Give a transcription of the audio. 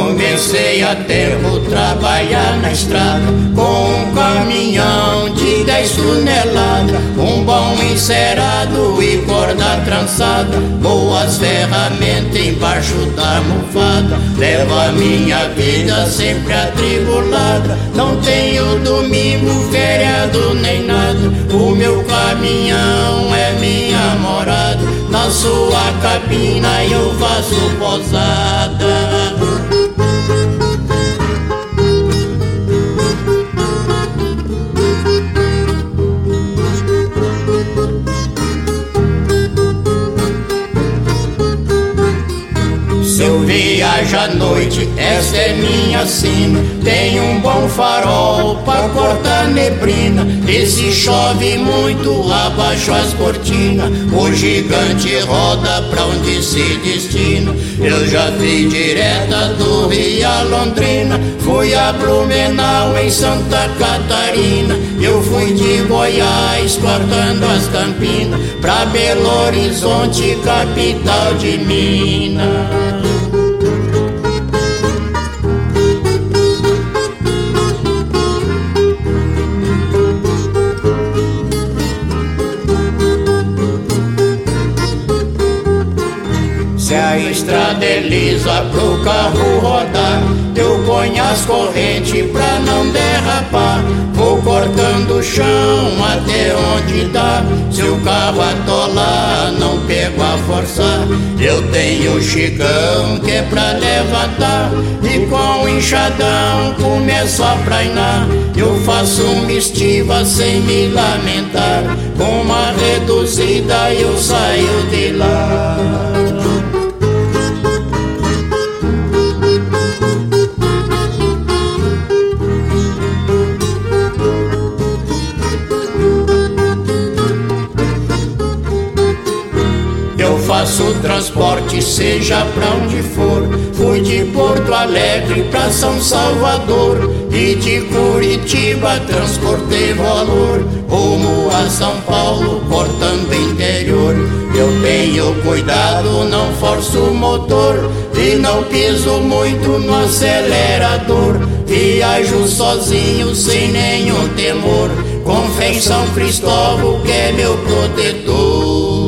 Comecei a tempo trabalhar na estrada, com um caminhão de 10 toneladas, um bom encerado e corda trançada, boas ferramentas embaixo da almofada. Levo a minha vida sempre atribulada, não tenho domingo, feriado nem nada. O meu caminhão é minha morada, na sua cabina eu faço posada. Se eu viajo à noite, essa é minha sina, tem um bom farol pra cortar neblina. E se chove muito, abaixo as cortinas, o gigante roda pra onde se destina. Eu já fui direta do Rio a Londrina, fui a Blumenau em Santa Catarina. Eu fui de Goiás cortando as Campinas pra Belo Horizonte, capital de Minas. Se a estrada é lisa pro carro rodar, eu ponho as correntes pra não derrapar. Vou cortando o chão até onde dá, se o carro atolar não pego a forçar. Eu tenho o chigão que é pra levantar, e com o enxadão começo a prainar. Eu faço uma estiva sem me lamentar, com uma reduzida eu saio de lá. Eu faço transporte, seja pra onde for. Fui de Porto Alegre pra São Salvador, e de Curitiba transportei valor rumo a São Paulo, cortando interior. Eu tenho cuidado, não forço o motor e não piso muito no acelerador. Viajo sozinho sem nenhum temor, com fé em São Cristóvão que é meu protetor.